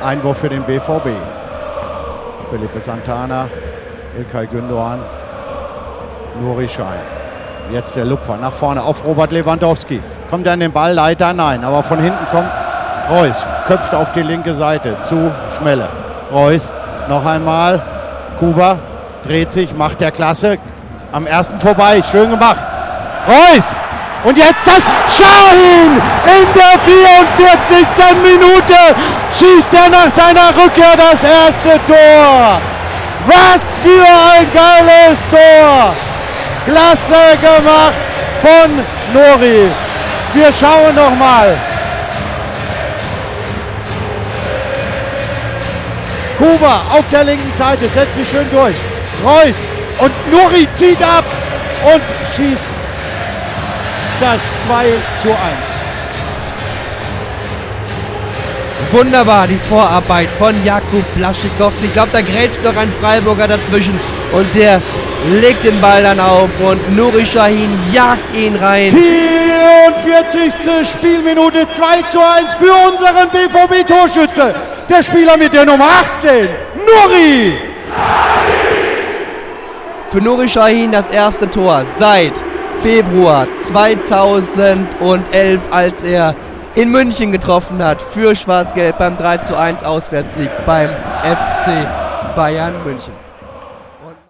Einwurf für den BVB. Felipe Santana, İlkay Gündoğan, Nuri Sahin. Jetzt der Lupfer nach vorne auf Robert Lewandowski. Kommt er an den Ball? Leider nein. Aber von hinten kommt Reus. Köpft auf die linke Seite zu Schmelle. Reus noch einmal. Kuba dreht sich, macht der Klasse. Am ersten vorbei. Schön gemacht. Reus. Und jetzt das Sahin in der 44. Minute. Schießt er nach seiner Rückkehr das erste Tor. Was für ein geiles Tor. Klasse gemacht von Nuri. Wir schauen noch mal. Kuba auf der linken Seite setzt sich schön durch. Reus und Nuri zieht ab und schießt das 2:1. Wunderbar, die Vorarbeit von Jakub Blaszczykowski. Ich glaube, da grätscht noch ein Freiburger dazwischen und der legt den Ball dann auf und Nuri Sahin jagt ihn rein. 44. Spielminute, 2:1 für unseren BVB-Torschütze. Der Spieler mit der Nummer 18, Nuri. Für Nuri Sahin das erste Tor seit Februar 2011, als er in München getroffen hat für Schwarz-Gelb beim 3:1 Auswärtssieg beim FC Bayern München.